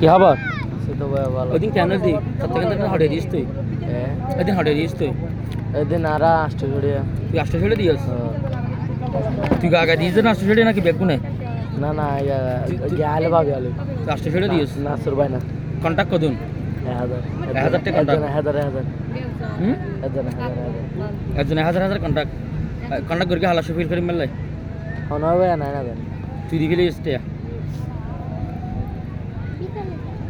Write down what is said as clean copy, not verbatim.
কি খবর? তো ভাই ভালো। ওইদিন কেন দি তার থেকে হটে দিস তুই হ্যাঁ ওইদিন হটে দিস তুই এদিন আর আসতে ছড়িয়ে তুই আসতে ছেড়ে দিস তুই আগা দিস না আসতে ছেড়ে নাকি বেগুনে না না গেলে ভাবি আলু তুই আসতে ছেড়ে দিস নাসুর ভাই না কন্ট্যাক্ট কদুন 1000 টাকা কন্ট্যাক্ট হাজার হুম হাজার একজন 1000 কন্ট্যাক্ট কন্ট্যাক্ট করে হালা সুফির করে মেলাই হবে না না তুই দিকে লিস্টে